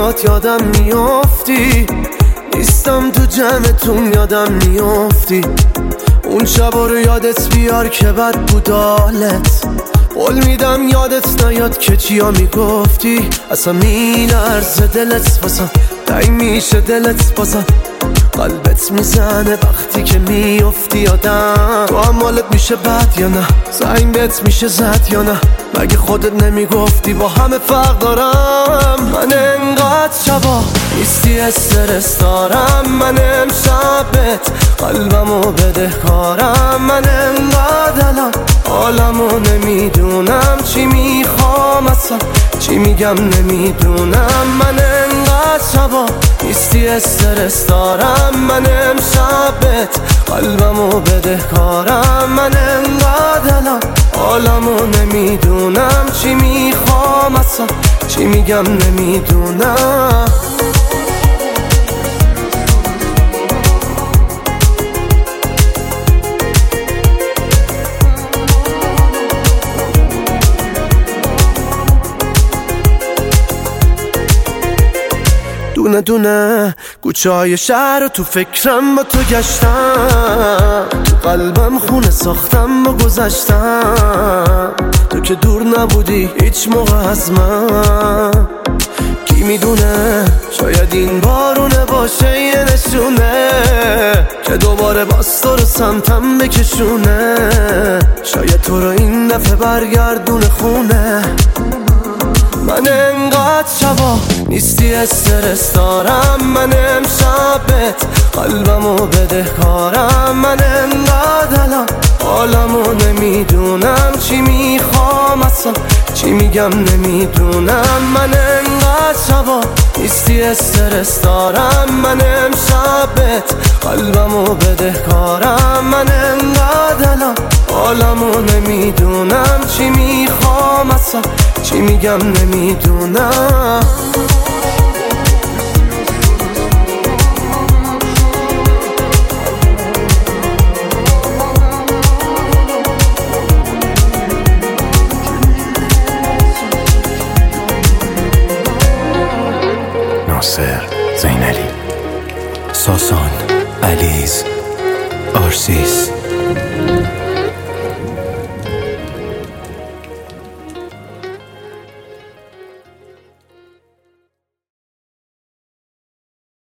برات یادم میافتی، نیستم تو جمعتون یادم میافتی. اون شبا رو یادت بیار که بد بود حالت، قول میدم یادت نیاد که چیا میگفتی. اصلا میلرزه دلت واسم، تنگ میشه دلت بازم، قلبت میزنه وقتی که میافتی یادم. تو هم حالت میشه بد یا نه؟ زنگ بهت میشه زد یا نه؟ مگه خودت نمیگفتی با همه فرق دارم؟ من انقدر شبا نیستی استرس دارم، من امشبت قلبمو بدهکارم. من انقدر الان حالمو نمیدونم، چی میخوام اصلا چی میگم نمیدونم. من انقدر شبا نیستی استرس دارم، من امشبت قلبمو بدهکارم. من انقدر الان حالمو نمیدونم، چی میخوام اصلا چی میگم نمیدونم. دونه دونه کوچه های شهر رو تو فکرم با تو گشتم، تو قلبم خونه ساختم با گذشتم. تو که دور نبودی هیچ موقع از من، کی میدونه شاید این بارونه باشه یه نشونه که دوباره باز تو رو سمتم بکشونه. شاید تو رو این دفعه برگردونه خونه. من انقدر شبا نیستی استرس دارم، من امشبت قلبمو بدهکارم. من انقدر الان حالمو نمیدونم، چی میخوام اصلا چی میگم نمیدونم. من انقدر شبا نیستی استرس دارم، من امشبت قلبمو بدهکارم. من انقدر الان حالمو نمیدونم، چی میخوام اصلا چی میگم نمیدونم. ناصر زینلی، ساسان، علیز، آرسیس